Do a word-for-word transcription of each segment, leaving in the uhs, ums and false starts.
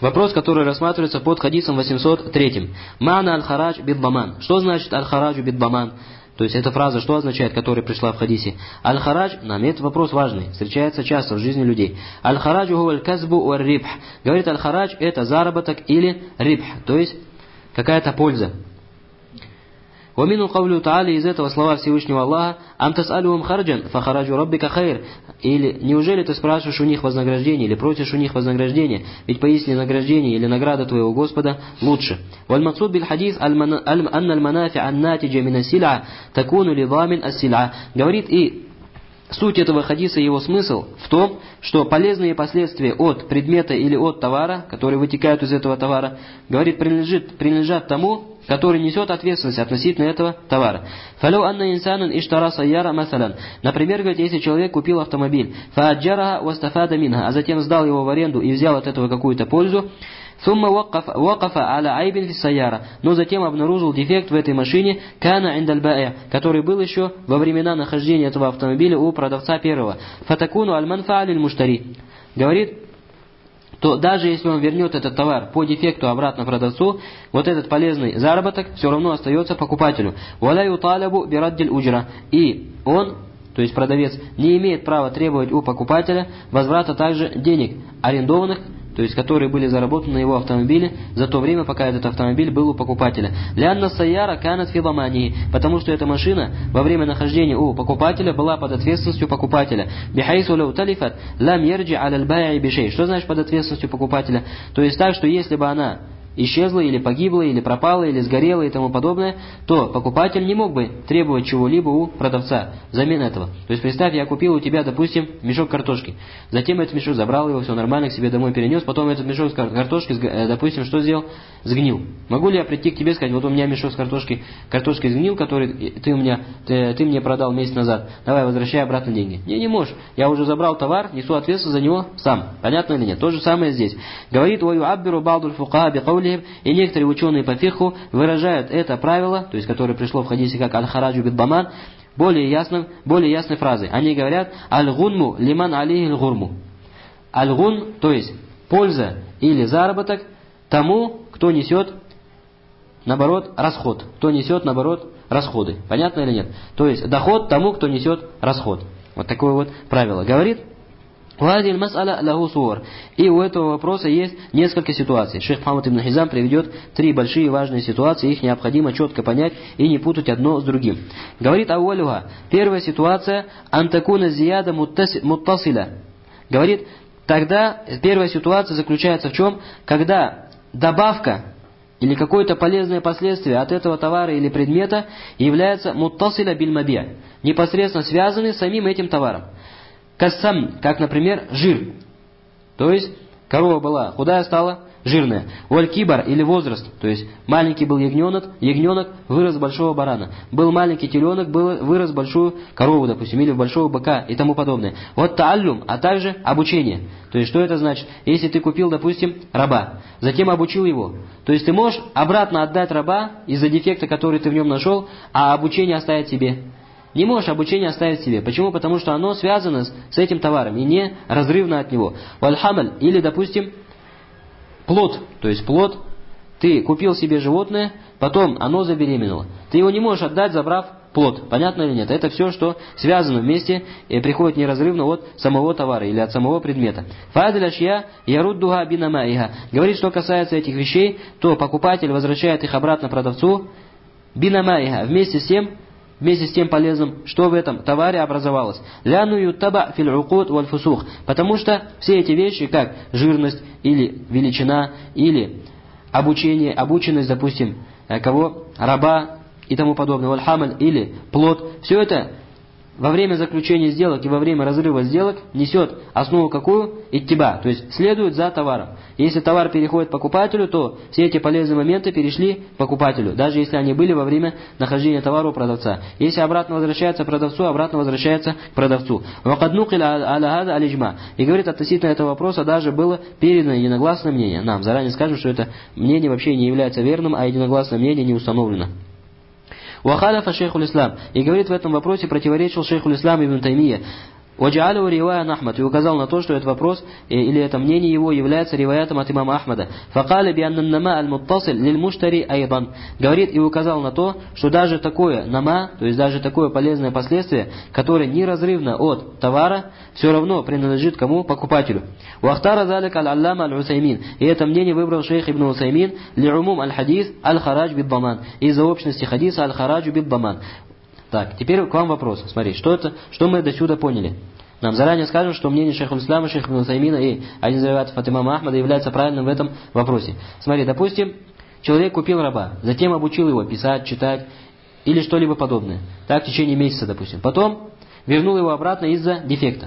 Вопрос, который рассматривается под хадисом восемьсот три. Мана аль-харадж бид-даман. Что значит аль-харадж бид-даман? То есть эта фраза, что означает, которая пришла в хадисе? Аль-харадж, нам это вопрос важный, встречается часто в жизни людей. Аль-хараджу хуа аль-казбу уар-рибх. Говорит, аль-харадж это заработок или рибх, то есть какая-то польза. وَمِنُ قَوْلُ تَعَالَى, из этого слова Всевышнего Аллаха, «Ам тас'алюхум харджан, фахараджу раббика хайр». Или неужели ты спрашиваешь у них вознаграждение, или просишь у них вознаграждение, ведь поистине награждение или награда твоего Господа лучше. وَالْمَقْصُودُ بِالْحَدِيث أَنَّ الْمَنَافِعَ النَّاتِجَ مِنَ السِّلْعَةِ تَكُونُ لِضَامِنِ السِّلْعَةِ. Говорит, и суть этого хадиса, его смысл в том, что полезные последствия от предмета или от товара, которые вытекают из этого товара, говорит, принадлежит, принадлежат тому, который несет ответственность относительно этого товара. فَلَوْ أَنَّ إِنسَانًا اشْتَرَى سَيَّارَةً مثلا. Например, говорит, если человек купил автомобиль, فَأَجَّرَهَا وَاسْتَفَادَ مِنْهَا, а затем сдал его в аренду и взял от этого какую-то пользу, ثُمَّ وَقَفَ عَلَى عَيْبٍ فِي السَّيَّارَةِ, но затем обнаружил дефект в этой машине, كَانَ عِنْدَ الْبَائِعِ, который был еще во времена нахождения этого автомобиля у продавца первого. فَتَكُونُ الْمَنْفَعَ لِلْمُشْتَرِي. Говорит, то даже если он вернет этот товар по дефекту обратно продавцу, вот этот полезный заработок все равно остается покупателю. وَلَا يُطَالَبُ بِرَدِّ الْأُجْرَةِ. И он, то есть продавец, не имеет права требовать у покупателя возврата также денег арендованных, то есть которые были заработаны на его автомобиле за то время, пока этот автомобиль был у покупателя. لأن السيارة كانت في ضمانه, потому что эта машина во время нахождения у покупателя была под ответственностью покупателя. بحيث لو تلفت لم يرجع على البائع بشيء. Что значит под ответственностью покупателя? То есть так, что если бы она исчезла, или погибла, или пропала, или сгорела и тому подобное, то покупатель не мог бы требовать чего-либо у продавца взамен этого. То есть представь, я купил у тебя, допустим, мешок картошки. Затем этот мешок забрал его, все нормально, к себе домой перенес, потом этот мешок с картошки, допустим, что сделал? Сгнил. Могу ли я прийти к тебе и сказать, вот у меня мешок с картошки, картошкой сгнил, который ты, у меня, ты, ты мне продал месяц назад, давай возвращай обратно деньги. Не, не можешь. Я уже забрал товар, несу ответственность за него сам. Понятно или нет? То же самое здесь. Говорит, وَيُعَبِّرُ بَعْضُ الْفُقَهَا بِقَوْلِهِمْ, и некоторые ученые по фикху выражают это правило, то есть которое пришло в хадисе как аль-хараджу бид-даман, более ясным, более ясной фразой. Они говорят аль-гунму лиман алейхи аль-гурму. Аль-гун, то есть польза или заработок тому, кто несет, наоборот, расход. Кто несет, наоборот, расходы. Понятно или нет? То есть доход тому, кто несет расход. Вот такое вот правило. Говорит и у этого вопроса есть несколько ситуаций. Шейх Мухаммад ибн Хизам приведет три большие важные ситуации, их необходимо четко понять и не путать одно с другим. Говорит ауалюха, первая ситуация, антакуна зияда муттасиля. Говорит, тогда первая ситуация заключается в чем? Когда добавка или какое-то полезное последствие от этого товара или предмета является муттасиля биль маби', непосредственно связаны с самим этим товаром. Кассам, как, например, жир. То есть, корова была худая, стала жирная. Уаль-кибар, или возраст. То есть, маленький был ягненок, ягненок вырос большого барана. Был маленький теленок, был, вырос большую корову, допустим, или большого быка и тому подобное. Вот тааллюм, а также обучение. То есть, что это значит? Если ты купил, допустим, раба, затем обучил его. То есть, ты можешь обратно отдать раба из-за дефекта, который ты в нем нашел, а обучение оставить себе. Не можешь обучение оставить себе. Почему? Потому что оно связано с, с этим товаром и не разрывно от него. Валь-хамаль, или, допустим, плод. То есть плод, ты купил себе животное, потом оно забеременело. Ты его не можешь отдать, забрав плод. Понятно или нет? Это все, что связано вместе и приходит неразрывно от самого товара или от самого предмета. Фа'адль ашья яруддуха бинамаиха. Говорит, что касается этих вещей, то покупатель возвращает их обратно продавцу бинамаиха, вместе с тем, вместе с тем полезным, что в этом товаре образовалось. Ляну ютаба фил укуд валь фусух. Потому что все эти вещи, как жирность или величина, или обучение, обученность, допустим, кого? Раба и тому подобное, валь хамаль, или плод, все это во время заключения сделок и во время разрыва сделок несет основу какую? Иттиба, то есть следует за товаром. Если товар переходит покупателю, то все эти полезные моменты перешли покупателю, даже если они были во время нахождения товара у продавца. Если обратно возвращается продавцу, обратно возвращается к продавцу. И говорит, относительно этого вопроса даже было передано единогласное мнение. Нам заранее скажем, что это мнение вообще не является верным, а единогласное мнение не установлено. Вахаляфа шейхуль ислам. И говорит, в этом вопросе противоречил шейхуль ислам ибн Таймия. Ваджаалю ривая Ахмад, и указал на то, что этот вопрос или это мнение его является риваятом от имама Ахмада. Факали бианна нама аль-муттасиль лиль-муштари айдан. Говорит и указал на то, что даже такое нама, то есть даже такое полезное последствие, которое неразрывно от товара, все равно принадлежит кому? Покупателю. Вахтара залик аль-аллама аль-Усаймин. И это мнение выбрал шейх ибн Усаймин ли'умум аль-хадис аль-харадж бид-даман. Из-за общности хадиса аль-хараджу бид-даман. Так, теперь к вам вопрос. Смотри, что это, что мы до сюда поняли? Нам заранее скажем, что мнение шейха Ислама, шейха ибн Усаймина и один из риваятов от имама Ахмада является правильным в этом вопросе. Смотри, допустим, человек купил раба, затем обучил его писать, читать или что-либо подобное. Так, в течение месяца, допустим. Потом вернул его обратно из-за дефекта.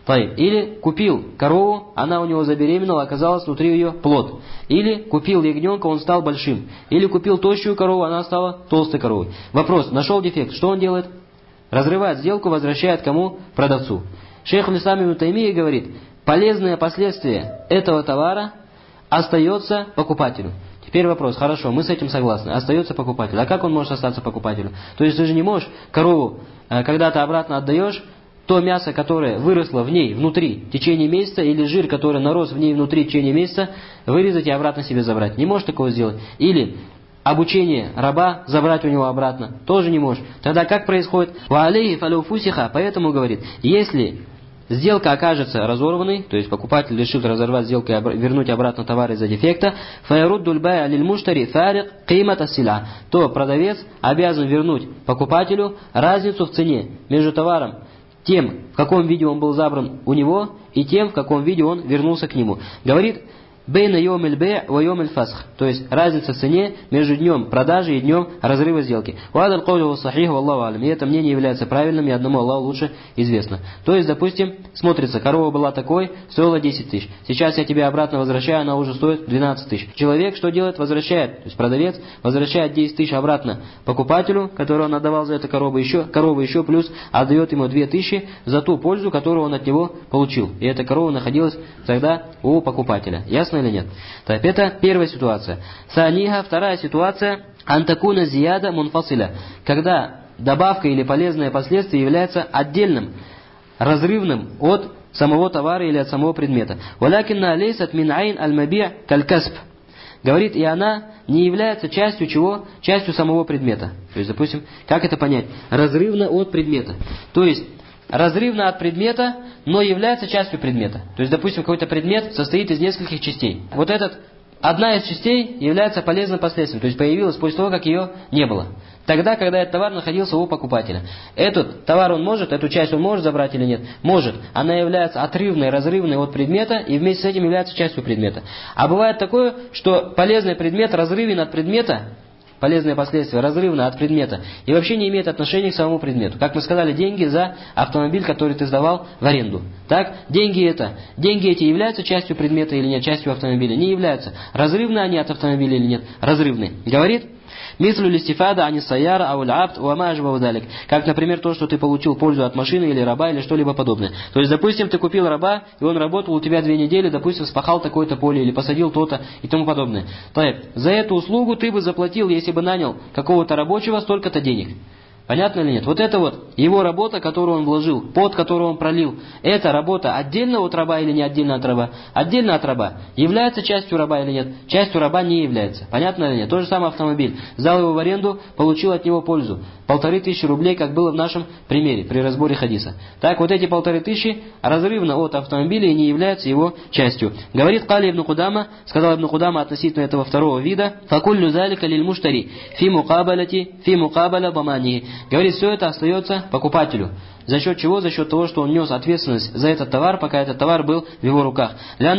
Или купил корову, она у него забеременела, оказалось внутри ее плод. Или купил ягненка, он стал большим. Или купил тощую корову, она стала толстой коровой. Вопрос, нашел дефект, что он делает? Разрывает сделку, возвращает кому? Продавцу. Шейх ибн ибн Таймия говорит, полезное последствие этого товара остается покупателю. Теперь вопрос, хорошо, мы с этим согласны, остается покупателю. А как он может остаться покупателю? То есть ты же не можешь корову, когда ты обратно отдаешь, то мясо, которое выросло в ней внутри в течение месяца, или жир, который нарос в ней внутри в течение месяца, вырезать и обратно себе забрать. Не можешь такого сделать. Или обучение раба забрать у него обратно. Тоже не можешь. Тогда как происходит? Ва алейхи фалю фусиха. Поэтому говорит, если сделка окажется разорванной, то есть покупатель решил разорвать сделку и вернуть обратно товар из-за дефекта, фаяруддуль бай'а лиль муштари фарик қимат ас-силя, то продавец обязан вернуть покупателю разницу в цене между товаром, тем, в каком виде он был забран у него, и тем, в каком виде он вернулся к нему. Говорит, бейна йом эль бей' ва йом эль фасх, то есть разница в цене между днем продажи и днем разрыва сделки. Вадаль кауля сахих, валлаху алям. И это мнение является правильным, и одному Аллаху лучше известно. То есть, допустим, смотрится, корова была такой, стоила десять тысяч. Сейчас я тебе обратно возвращаю, она уже стоит двенадцать тысяч. Человек что делает? Возвращает, то есть продавец возвращает десять тысяч обратно покупателю, который он отдавал за эту корову, еще, корову еще плюс отдает ему две тысячи за ту пользу, которую он от него получил. И эта корова находилась тогда у покупателя. Ясно или нет? Так, это первая ситуация. Саниха, вторая ситуация, антакуна зияда мунфасиля, когда добавка или полезное последствие является отдельным, разрывным от самого товара или от самого предмета. Валякинна лейсат мин айн аль-маби' каль-касб. Говорит, и она не является частью чего? Частью самого предмета. То есть, допустим, как это понять? Разрывно от предмета. То есть, разрывно от предмета, но является частью предмета. То есть, допустим, какой-то предмет состоит из нескольких частей. Вот этот, одна из частей является полезным последствием, то есть появилась после того, как ее не было. Тогда, когда этот товар находился у покупателя. Этот товар он может, эту часть он может забрать или нет? Может. Она является отрывной, разрывной от предмета и вместе с этим является частью предмета. А бывает такое, что полезный предмет разрывен от предмета, полезные последствия разрывны от предмета и вообще не имеет отношения к самому предмету. Как мы сказали, деньги за автомобиль, который ты сдавал в аренду. Так, деньги это, деньги эти являются частью предмета или нет, частью автомобиля? Не являются. Разрывны они от автомобиля или нет? Разрывны. Говорит, мислю листифада ани саяра ауль абд уама ажбаудалик. Как, например, то, что ты получил пользу от машины или раба или что-либо подобное. То есть, допустим, ты купил раба, и он работал у тебя две недели, допустим, спахал такое-то поле или посадил то-то и тому подобное. То есть, за эту услугу ты бы заплатил, если бы нанял какого-то рабочего, столько-то денег. Понятно или нет? Вот это вот его работа, которую он вложил, пот, который он пролил, эта работа отдельно от раба или не отдельно от раба? Отдельно от раба. Является частью раба или нет? Частью раба не является. Понятно или нет? То же самое автомобиль. Сдал его в аренду, получил от него пользу. Полторы тысячи рублей, как было в нашем примере, при разборе хадиса. Так, вот эти полторы тысячи разрывно от автомобиля и не являются его частью. Говорит Кали ибн Кудама, сказал ибн Кудама относительно этого второго вида, «Факуллю залика лиль муштари, фи мукабаляти, фи мукабаля бамани». Говорит, все это остается покупателю. За счет чего? За счет того, что он нес ответственность за этот товар, пока этот товар был в его руках.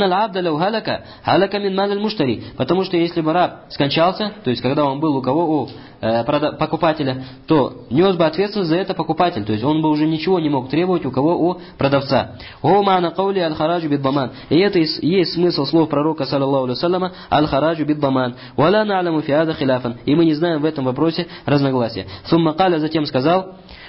Потому что если бы раб скончался, то есть когда он был у кого? У э, покупателя, то нес бы ответственность за это покупатель. То есть он бы уже ничего не мог требовать у кого? У продавца. И это есть смысл слов пророка, саллаллаху алейхи ва салляма, аль-хараджу бид-даман. И мы не знаем в этом вопросе разногласия. Сумма каля затем сказал,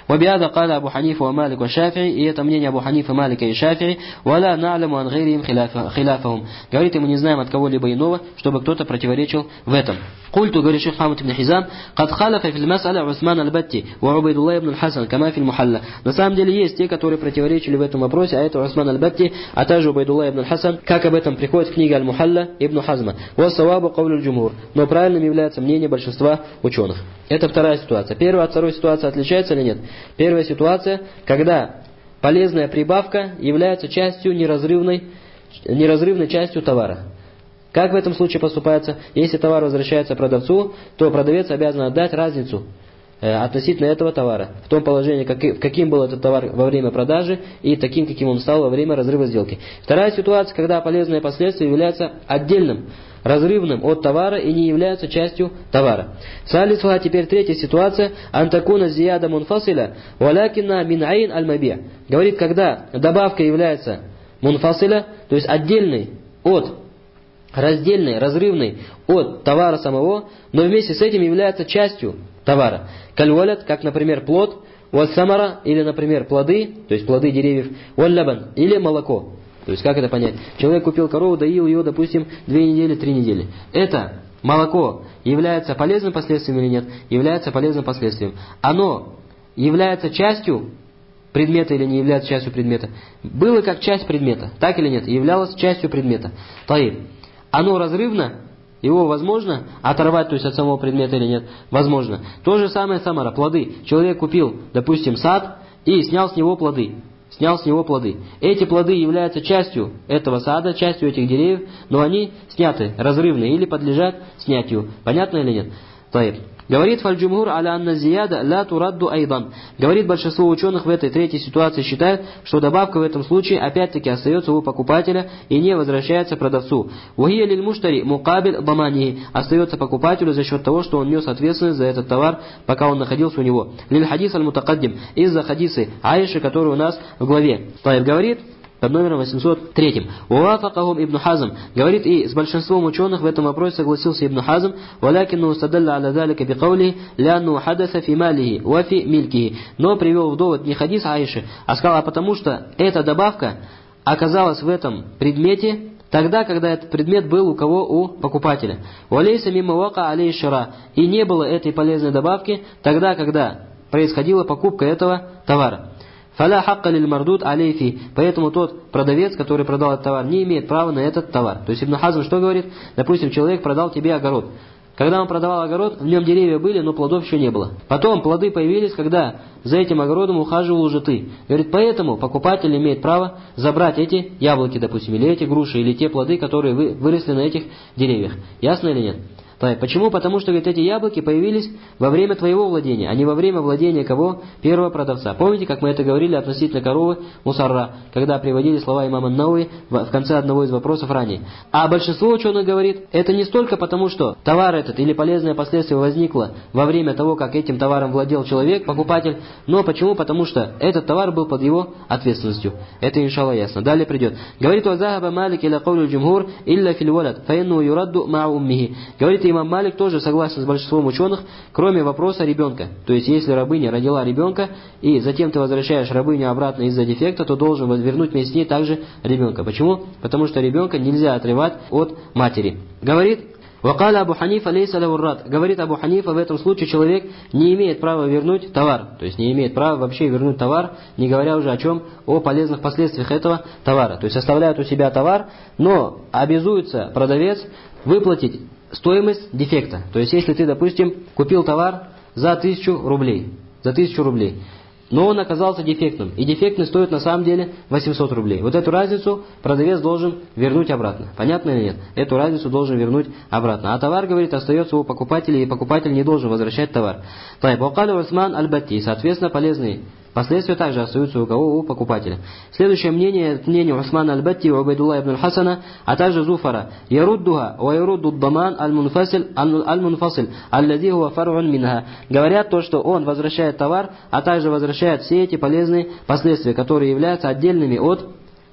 وبهذا قال أبو حنيفة ومالك والشافعي, и это мнение Абу Ханифа, Малика и Шафии, ولا نعلم عن غيرهم خلافهم. Говорит, и мы не знаем от кого-либо иного, чтобы кто-то противоречил в этом. قلت, говорит шейх Мухаммад ибн Хизам, قد خالف في المسألة عثمان البتي وعبيد الله ибн الحسن كما في المحلى. На самом деле есть те, которые противоречили в этом вопросе, а это Усман аль-Батти, а также Убайдуллах ибн аль-Хасан, как об этом приходит в книге Аль-Мухалла ибн Хазма. «Вассавабу кавлю джумур». Но правильным является мнение большинства ученых. Это вторая ситуация. Первая от второй ситуации отличается или нет? Первая ситуация, когда полезная прибавка является частью неразрывной, неразрывной частью товара. Как в этом случае поступается? Если товар возвращается продавцу, то продавец обязан отдать разницу относительно этого товара, в том положении, как, каким был этот товар во время продажи и таким, каким он стал во время разрыва сделки. Вторая ситуация, когда полезные последствия являются отдельным, разрывным от товара и не являются частью товара. Салисуха, теперь третья ситуация, антакуна зияда мунфасиля, валякина мин айн аль-маби'. Говорит, когда добавка является мунфасиля, то есть отдельной от, раздельной, разрывной от товара самого, но вместе с этим является частью товара. Кальвалят, как, например, плод, вассамара, или, например, плоды, то есть плоды деревьев, валлабан, или молоко. То есть, как это понять? Человек купил корову, доил ее, допустим, две недели, три недели. Это молоко является полезным последствием или нет? Является полезным последствием. Оно является частью предмета или не является частью предмета? Было как часть предмета, так или нет? Являлось частью предмета. Таиб. Оно разрывно? Его возможно оторвать, то есть от самого предмета или нет? Возможно. То же самое самара, плоды. Человек купил, допустим, сад и снял с него плоды. Снял с него плоды. Эти плоды являются частью этого сада, частью этих деревьев, но они сняты, разрывны или подлежат снятию. Понятно или нет? Таиб. Говорит фаль-джумхур аля анна зияда ла турадду айдан. Говорит, большинство ученых в этой третьей ситуации считают, что добавка в этом случае опять-таки остается у покупателя и не возвращается продавцу. Вахия лиль муштари мукабиль дамани. Остается покупателю за счет того, что он нес ответственность за этот товар, пока он находился у него. Лиль хадис аль-мутакаддим. Из-за хадисы Аиши, который у нас в главе. Таиб говорит, под номером восемьсот три. Уафакахум Ибн Хазм. Говорит, и с большинством ученых в этом вопросе согласился Ибн Хазм. Валякинну стадалля аля залика бикаули лянну хадаса фи малихи ва фи милькихи. Но привел в довод не хадис Аиши, а сказал, а потому что эта добавка оказалась в этом предмете тогда, когда этот предмет был у кого? У покупателя. Валейса мимма вака алей шира. И не было этой полезной добавки тогда, когда происходила покупка этого товара. Фаля хакка лиль мардуд алейфи. Поэтому тот продавец, который продал этот товар, не имеет права на этот товар. То есть Ибн Хазм что говорит? Допустим, человек продал тебе огород. Когда он продавал огород, в нем деревья были, но плодов еще не было. Потом плоды появились, когда за этим огородом ухаживал уже ты. Говорит, поэтому покупатель имеет право забрать эти яблоки, допустим, или эти груши, или те плоды, которые вы, выросли на этих деревьях. Ясно или нет? Почему? Потому что, говорит, эти яблоки появились во время твоего владения, а не во время владения кого? Первого продавца. Помните, как мы это говорили относительно коровы мусарра, когда приводили слова имама Науи в конце одного из вопросов ранее. А большинство ученых говорит, это не столько потому, что товар этот или полезное последствие возникло во время того, как этим товаром владел человек, покупатель, но почему? Потому что этот товар был под его ответственностью. Это, иншалла, ясно. Далее придет. Говорит, «Вазахаба малик иля каули джумхур илля фил валад, фаинну юрадду ма уммихи». Говорит, имам Малик тоже согласен с большинством ученых, кроме вопроса ребенка. То есть, если рабыня родила ребенка, и затем ты возвращаешь рабыню обратно из-за дефекта, то должен вернуть вместе с ней также ребенка. Почему? Потому что ребенка нельзя отрывать от матери. Говорит, «Вакаля Абу Ханифа лейса лаву рад». Говорит Абу Ханифа, в этом случае человек не имеет права вернуть товар. То есть, не имеет права вообще вернуть товар, не говоря уже о чем? О полезных последствиях этого товара. То есть, оставляют у себя товар, но обязуется продавец выплатить стоимость дефекта. То есть, если ты, допустим, купил товар за тысячу рублей, за тысячу рублей, но он оказался дефектным, и дефектный стоит на самом деле восемьсот рублей. Вот эту разницу продавец должен вернуть обратно. Понятно или нет? Эту разницу должен вернуть обратно. А товар, говорит, остается у покупателя, и покупатель не должен возвращать товар. Тайб, вакаля Усман аль-Батти. Соответственно, полезные последствия также остаются у кого? У покупателя. Следующее мнение, это мнение Усмана аль-Батти и Убайдуллаха ибн аль-Хасана, а также Зуфара. Яруддуха ва ярудду даман аль-мунфасиль аль-мунфасиль аллади хуа фар'ун минха. Говорят то, что он возвращает товар, а также возвращает все эти полезные последствия, которые являются отдельными от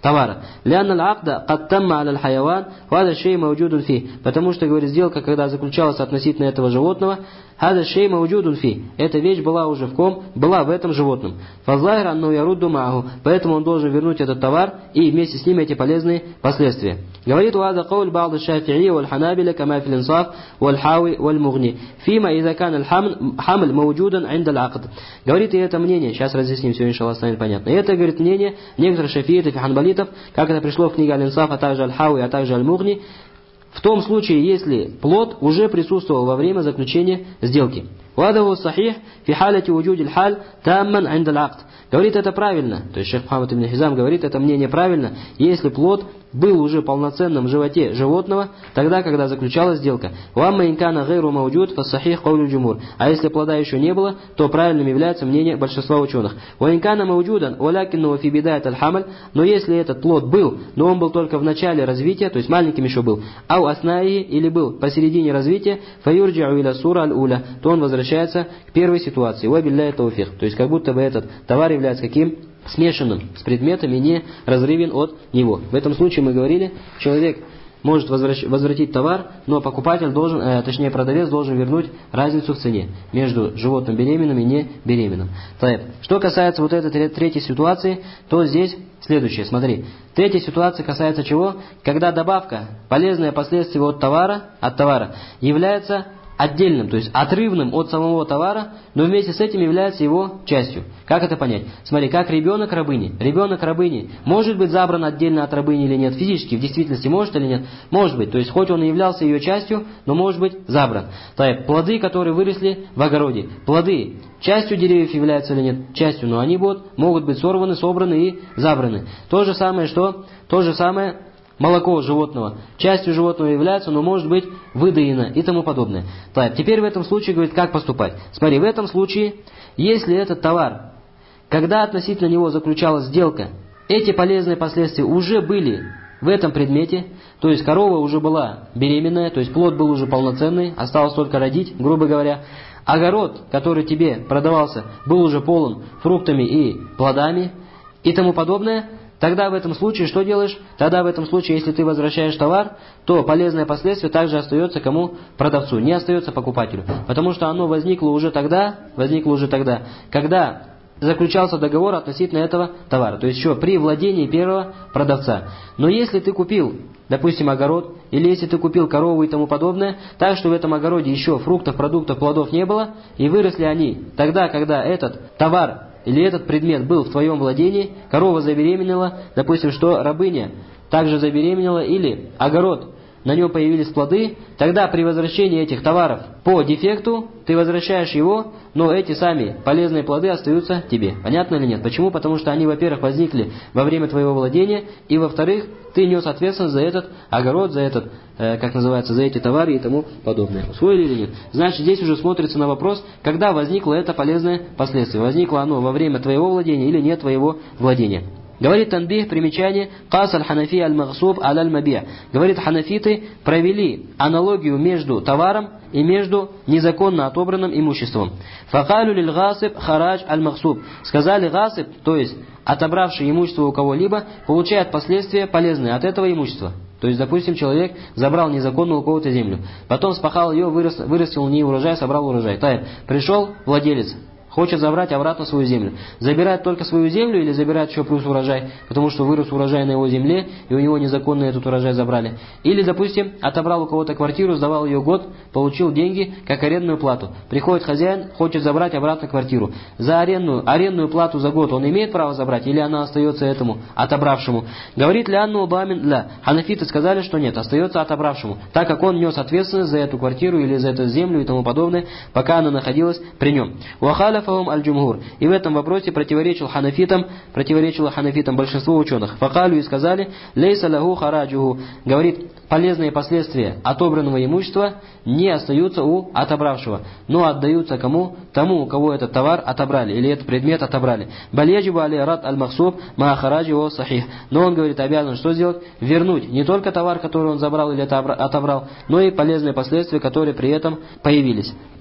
товара. Лянна аль-акда кад тамма аля аль-хайаван, вада шей мавджудун фи. Потому что, говорит, сделка, когда заключалась относительно этого животного, хада шей мавджудун фи. Эта вещь была уже в ком? Была в этом животном. Фазлахир анну ярудду мааху. Поэтому он должен вернуть этот товар и вместе с ним эти полезные последствия. Говорит, вада кауль ба'д шафи'и валь ханабиля кама фил инсаф валь хави валь мугни. Фима иза кан аль-хамл мавджудан инда аль-акд. Говорит, и это мнение, сейчас разъясним, все, иншаллах, станет понятно. И это, говорит, мнение некоторых шафиитов и ханбалитов, как это пришло в книге Аль-Инсаф, а также Аль-Хауи, а также Аль-Мугни, в том случае, если плод уже присутствовал во время заключения сделки. Вадаву сахих фи халяти уджудиль халь тамман инда аль-акд. Говорит, это правильно, то есть шейх Мухаммад ибн Хизам говорит, это мнение правильно, если плод был уже полноценным в животе животного, тогда, когда заключалась сделка. Вамма инкана гайру мауджуд фассахих каулю джумур. А если плода еще не было, то правильным является мнение большинства ученых. Ва инкана мауджудан валякинну фи бидает аль-хамаль. Но если этот плод был, но он был только в начале развития, то есть маленьким еще был, ау аснаи, или был посередине развития, фаюрджиу иля сура аль-уля, то он возвращается к первой ситуации. Ва билляй тауфих. То есть как будто бы этот товар является каким? Смешанным с предметом и не разрывен от него. В этом случае мы говорили, человек может возвращ, возвратить товар, но покупатель должен, э, точнее продавец должен вернуть разницу в цене между животным беременным и не беременным. Так, что касается вот этой третьей ситуации, то здесь следующее, смотри. Третья ситуация касается чего? Когда добавка, полезное последствие от товара, от товара является отдельным, то есть отрывным от самого товара, но вместе с этим является его частью. Как это понять? Смотри, как ребенок рабыни. Ребенок рабыни может быть забран отдельно от рабыни или нет? Физически, в действительности может или нет? Может быть. То есть, хоть он и являлся ее частью, но может быть забран. Так, плоды, которые выросли в огороде. Плоды частью деревьев являются или нет? Частью, но они будут, могут быть сорваны, собраны и забраны. То же самое, что? То же самое... Молоко животного частью животного является, но может быть выдаено и тому подобное. Так, теперь в этом случае, говорит, как поступать? Смотри, в этом случае, если этот товар, когда относительно него заключалась сделка, эти полезные последствия уже были в этом предмете, то есть корова уже была беременная, то есть плод был уже полноценный, осталось только родить, грубо говоря, огород, который тебе продавался, был уже полон фруктами и плодами и тому подобное. Тогда в этом случае что делаешь? Тогда в этом случае, если ты возвращаешь товар, то полезное последствие также остается кому? Продавцу, не остается покупателю. Потому что оно возникло уже тогда, возникло уже тогда, когда заключался договор относительно этого товара. То есть еще при владении первого продавца. Но если ты купил, допустим, огород, или если ты купил корову и тому подобное, так что в этом огороде еще фруктов, продуктов, плодов не было, и выросли они тогда, когда этот товар или этот предмет был в твоем владении, корова забеременела, допустим, что рабыня также забеременела, или огород, на нем появились плоды, тогда при возвращении этих товаров по дефекту ты возвращаешь его, но эти сами полезные плоды остаются тебе. Понятно или нет? Почему? Потому что они, во-первых, возникли во время твоего владения, и, во-вторых, ты нес ответственность за этот огород, за этот, э, как называется, за эти товары и тому подобное. Усвоили или нет? Значит, здесь уже смотрится на вопрос, когда возникло это полезное последствие. Возникло оно во время твоего владения или нет твоего владения. Говорит Танбих, примечание, «Кас аль-ханафи аль-магсуб аль-аль-маби». Говорит, ханафиты провели аналогию между товаром и между незаконно отобранным имуществом. «Факалю лиль-гасиб харадж аль-магсуб». Сказали, гасиб, то есть отобравший имущество у кого-либо, получает последствия полезные от этого имущества. То есть, допустим, человек забрал незаконно у кого-то землю, потом спахал ее, вырос, вырастил в ней урожай, собрал урожай. Так, пришел владелец, хочет забрать обратно свою землю. Забирает только свою землю или забирает еще плюс урожай, потому что вырос урожай на его земле, и у него незаконно этот урожай забрали. Или, допустим, отобрал у кого-то квартиру, сдавал ее год, получил деньги как арендную плату. Приходит хозяин, хочет забрать обратно квартиру. За арендную, арендную плату за год он имеет право забрать, или она остается этому отобравшему? Говорит ли Анну Бамин ля? Ханафиты сказали, что нет, остается отобравшему, так как он нес ответственность за эту квартиру или за эту землю и тому подобное, пока она находилась при нем. Аль-Джумхур. И в этом вопросе противоречил ханафитам, противоречило ханафитам большинство ученых. Факалю и сказали, лейса лаху хараджуху. Говорит, полезные последствия отобранного имущества не остаются у отобравшего, но отдаются кому? Тому, у кого этот товар отобрали, или этот предмет отобрали. Баляджибу али рад аль-махсуб ма хараджиху сахих. Но он, говорит, обязан что сделать? Вернуть не только товар, который он забрал или отобрал, но и полезные последствия, которые при этом появились.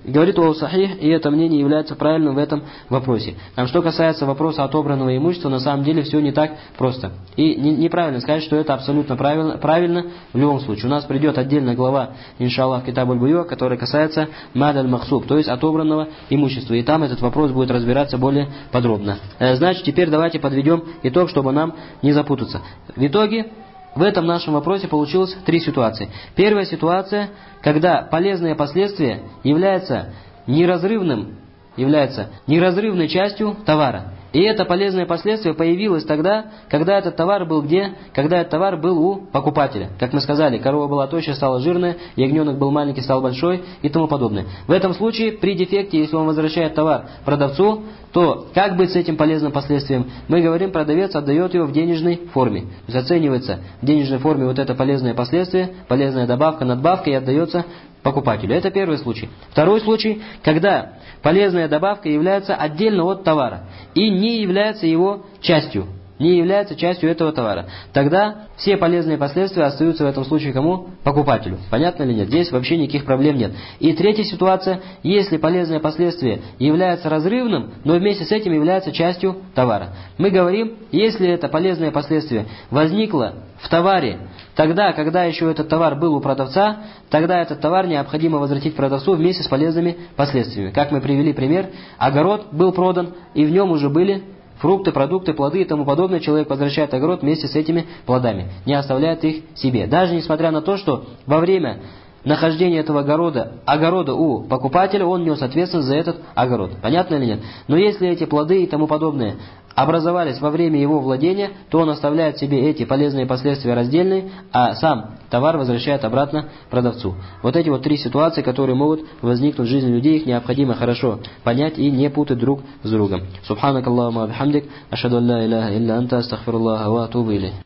говорит о сахих, и это мнение является правильным в этом вопросе. А что касается вопроса отобранного имущества, на самом деле все не так просто. И не, неправильно сказать, что это абсолютно правильно, правильно в любом случае. У нас придет отдельная глава, иншаллах, Китаб аль-Буйо, которая касается мад аль-махсуб, то есть отобранного имущества. И там этот вопрос будет разбираться более подробно. Значит, теперь давайте подведем итог, чтобы нам не запутаться. В итоге, в этом нашем вопросе получилось три ситуации. Первая ситуация, когда полезные последствия являются неразрывным, является неразрывной частью товара. И это полезное последствие появилось тогда, когда этот товар был где? Когда этот товар был у покупателя. Как мы сказали, корова была тощая, стала жирная, ягненок был маленький, стал большой и тому подобное. В этом случае, при дефекте, если он возвращает товар продавцу, то как быть с этим полезным последствием? Мы говорим, продавец отдает его в денежной форме. То есть оценивается в денежной форме вот это полезное последствие, полезная добавка, надбавка и отдается покупателю. Это первый случай. Второй случай, когда полезная добавка является отдельно от товара и не является его частью, не является частью этого товара. Тогда все полезные последствия остаются в этом случае кому? Покупателю. Понятно или нет? Здесь вообще никаких проблем нет. И третья ситуация, если полезное последствие является разрывным, но вместе с этим является частью товара. Мы говорим, если это полезное последствие возникло в товаре, тогда, когда еще этот товар был у продавца, тогда этот товар необходимо возвратить продавцу вместе с полезными последствиями. Как мы привели пример, огород был продан, и в нем уже были фрукты, продукты, плоды и тому подобное. Человек возвращает огород вместе с этими плодами, не оставляет их себе. Даже несмотря на то, что во время нахождения этого огорода, огорода у покупателя, он нес ответственность за этот огород. Понятно или нет? Но если эти плоды и тому подобное образовались во время его владения, то он оставляет себе эти полезные последствия раздельные, а сам товар возвращает обратно продавцу. Вот эти вот три ситуации, которые могут возникнуть в жизни людей, их необходимо хорошо понять и не путать друг с другом. Субханак Аллахума бихамдик, ашхаду ан ла иляха илля анта, астагфируллаха ва атубу илейх.